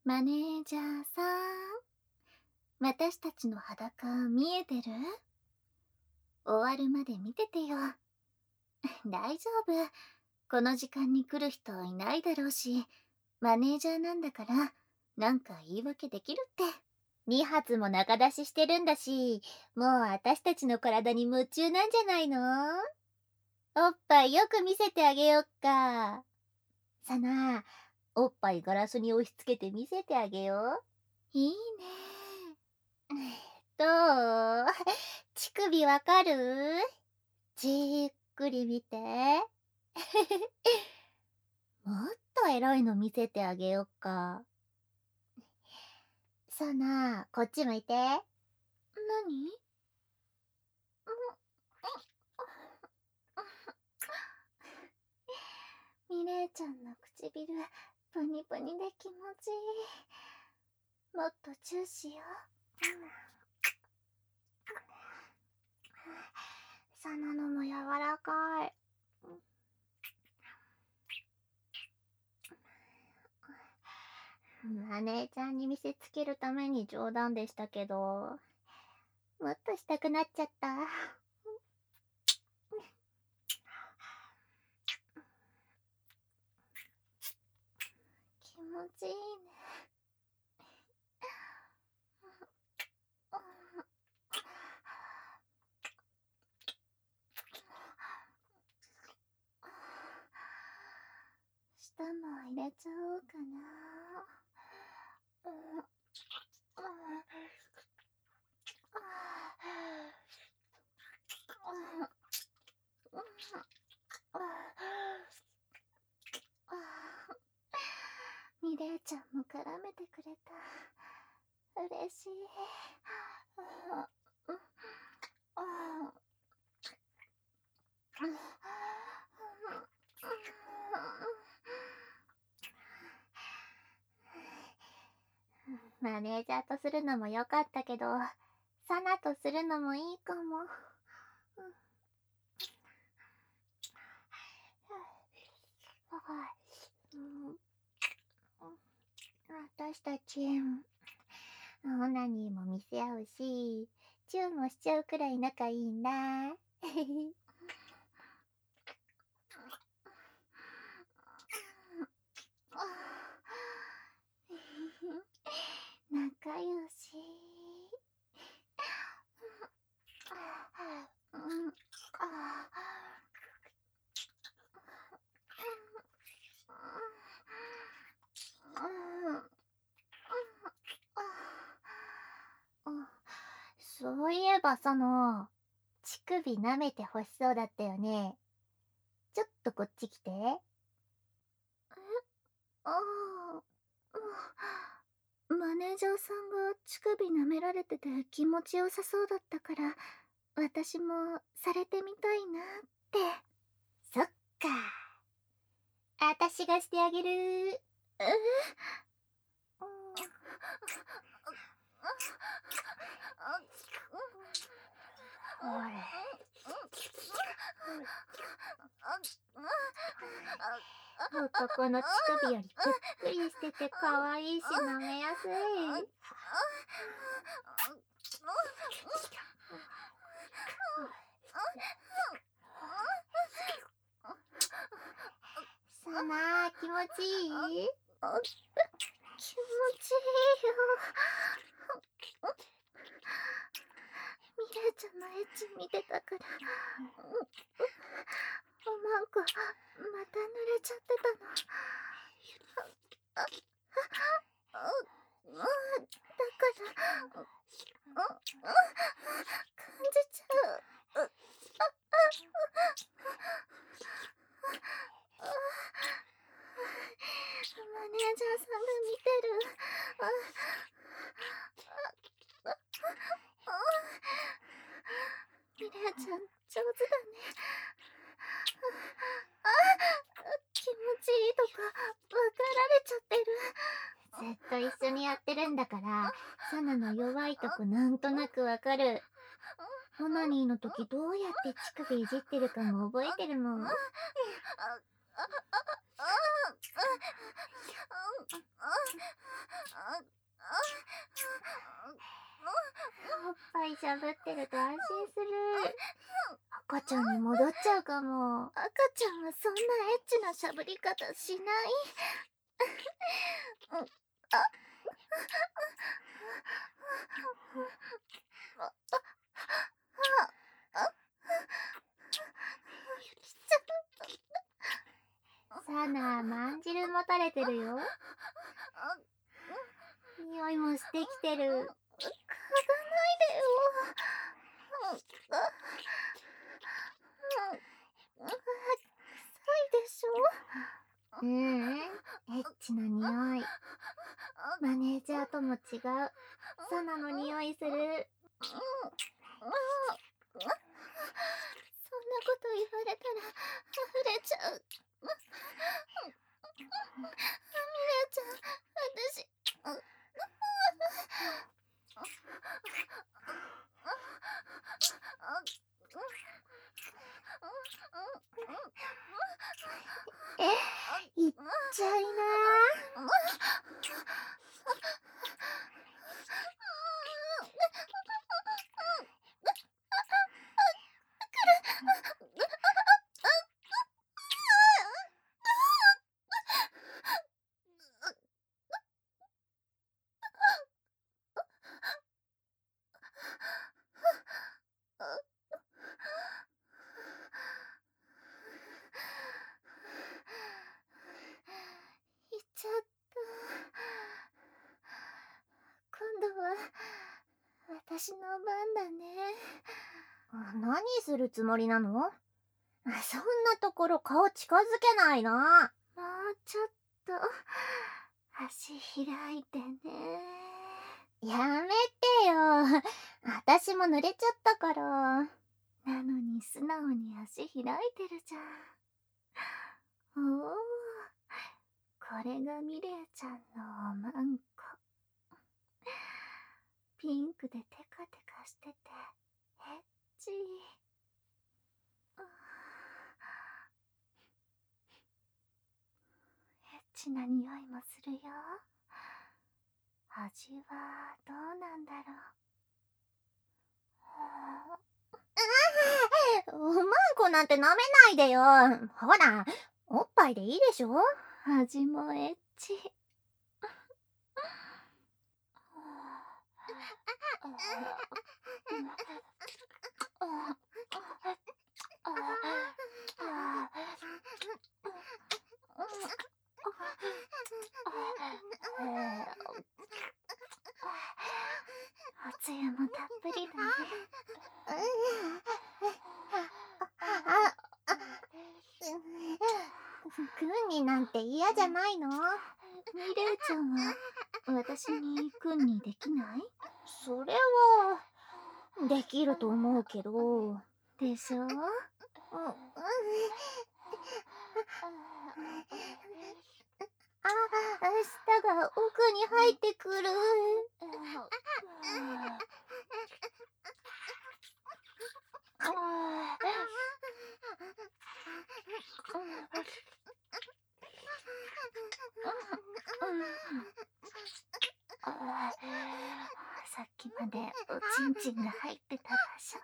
マネージャーさん、私たちの裸見えてる？終わるまで見ててよ。大丈夫。この時間に来る人いないだろうし、マネージャーなんだから、なんか言い訳できるって。2発も中出ししてるんだし、もう私たちの体に夢中なんじゃないの？おっぱいよく見せてあげよっか。さな、おっぱいガラスに押し付けて見せてあげよう。いいね。どう？乳首わかる？じっくり見て。もっとエロいの見せてあげよっか。さな、こっち向いて。なに？ミレイちゃんの唇、プニプニで気持ちいい。もっとチューしよう。サナのも柔らかい。マネーちゃんに見せつけるために冗談でしたけど、もっとしたくなっちゃった。気持ちいいね。舌も入れちゃおうかな。ミレイちゃんも絡めてくれた。嬉しい。マネージャーとするのも良かったけど、サナとするのもいいかも。私たち、オナニーも見せ合うし、チューもしちゃうくらい仲いいんだ。仲良し。そういえば乳首舐めて欲しそうだったよね。ちょっとこっち来て。ああ、マネージャーさんが乳首舐められてて気持ちよさそうだったから、私もされてみたいなって。そっか。私がしてあげる。ほれ。男の乳首よりぷっくりしてて可愛いし舐めやすい。さな、気持ちいい？気持ちいいよ。ミレイちゃんのエッチ見てたから、なんか、また濡れちゃってたの。だから、感じちゃう。マネージャーさんが見てる。ミレイちゃん、上手だね。気持ちいいとか、分かられちゃってる。ずっと一緒にやってるんだから、サナの弱いとこなんとなくわかる。オナニーの時どうやって乳首いじってるかも覚えてるもん。 おっぱいしゃぶってると安心する。赤ちゃんに戻っちゃうかも。赤ちゃんはそんなエッチなしゃぶり方しない。あサナ、まんじる持たれてるよ。匂いもしてきてる。嗅がないでよ。臭いでしょ。エッチな匂い。マネージャーとも違う。サナの匂いする。そんなこと言われたら溢れちゃう。ミレちゃん、私。いっちゃいな。行っちゃった。今度は私の番だね。何するつもりなの？そんなところ顔近づけないな。もうちょっと足開いてね。やめてよ。私も濡れちゃったから。なのに素直に足開いてるじゃん。おお、これがミレイちゃんのおまんこ。ピンクでテカテカしててエッチ。エッチな匂いもするよ。味はどうなんだろう。おまんこなんて舐めないでよ。ほら、おっぱいでいいでしょ。味もエッチ。おつゆもたっぷりだね。君になんて嫌じゃないの？ミレイちゃんは私に君にできない？それはできると思うけど。でしょ？舌が奥に入ってくる。さっきまでおちんちんが入ってた場所。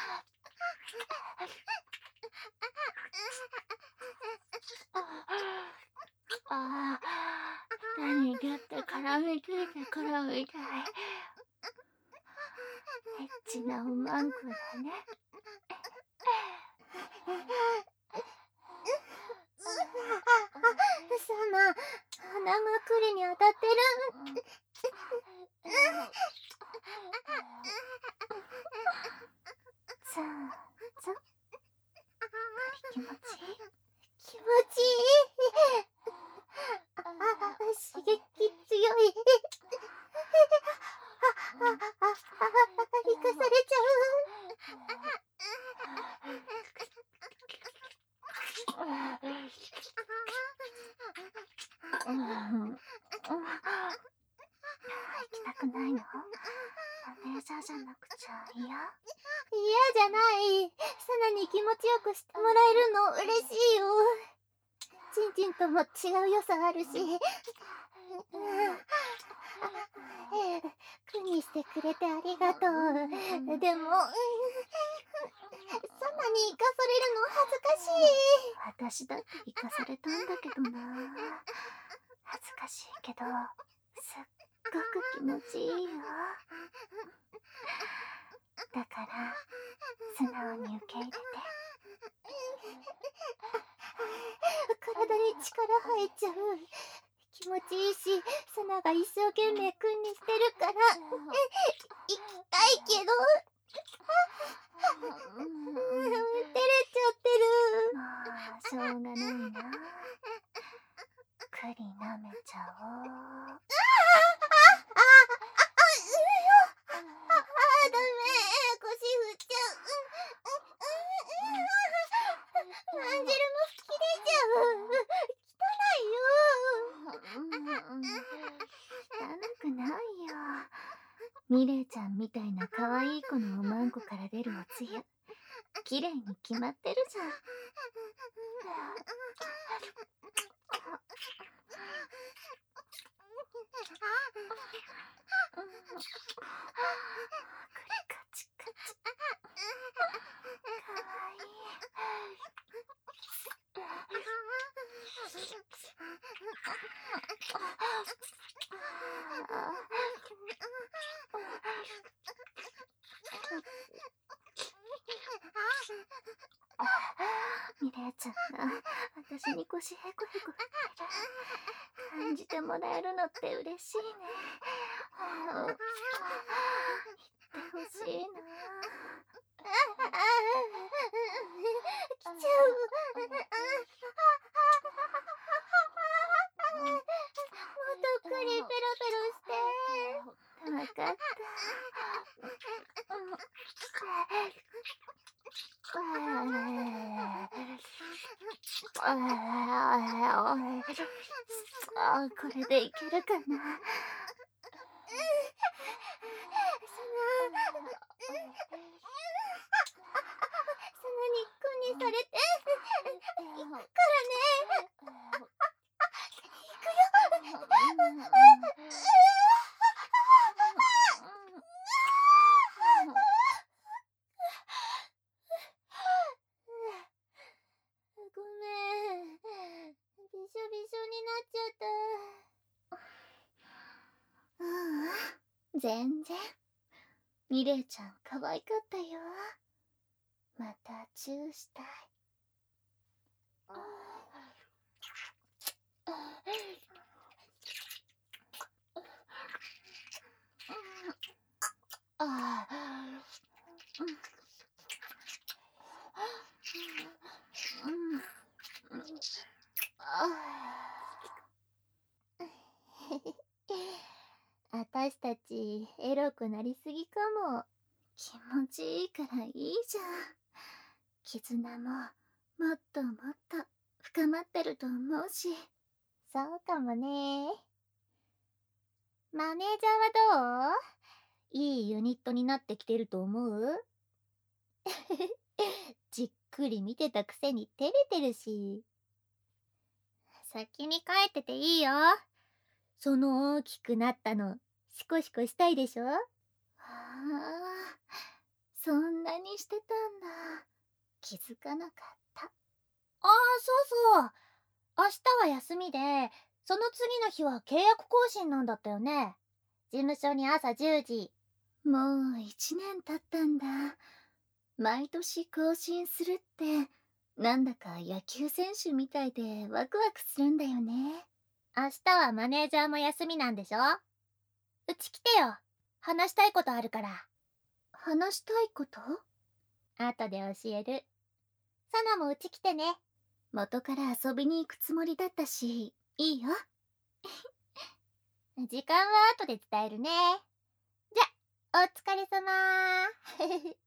何ギュって絡みついてくるみたい。エッチなおまんこだね。サナ、鼻が栗に当たってる。さあ、気持ちいい？気持ちいい。刺激強い。生かされちゃう。行きたくないの？マネージャーじゃなくちゃ嫌？嫌じゃない。サナに気持ちよくしてもらえるの嬉しいよ。チンチンとも違う良さあるし。君にしてしてくれてありがとう。でも、サナに行かされるの恥ずかしい。私だって行かされたんだけどな。恥ずかしいけど、すっごく気持ちいいよ。だから、素直に受け入れて。体に力入っちゃう。気持ちいいし、サナが一生懸命君にしてるから、行きたいけど、照れちゃってる。まあ、しょうがないな。栗舐めちゃおう。ダメ、腰振っちゃう。アンジェルも吹き出ちゃう。汚くないよ。ミレイちゃんみたいな可愛い子のおまんこから出るおつゆ、綺麗に決まってるじゃん。カチカチ。かわいい。ミレイちゃんが私に腰へこへこ振ってる。感じてもらえるのって嬉しいね。言ってほしいな。来ちゃう。もっとくりペロペロして。わかった。これでいけるかな。サナに君にされて行くからね。行くよ。ごめん。びしょびしょになっちゃった。全然。ミレイちゃん可愛かったよ。またチューしたい。あたしたちエロくなりすぎかも。気持ちいいからいいじゃん。絆ももっともっと深まってると思うし。そうかもね。マネージャーはどう？いいユニットになってきてると思う？じっくり見てたくせに照れてるし。先に帰ってていいよ。その大きくなったのシコシコしたいでしょ？ああ、そんなにしてたんだ。気づかなかった。ああ、そうそう。明日は休みで、その次の日は契約更新なんだったよね。事務所に朝10時。もう1年経ったんだ。毎年更新するって、なんだか野球選手みたいでワクワクするんだよね。明日はマネージャーも休みなんでしょ？うち来てよ。話したいことあるから。話したいこと？後で教える。サナもうち来てね。元から遊びに行くつもりだったし、いいよ。時間は後で伝えるね。じゃ、お疲れ様ー。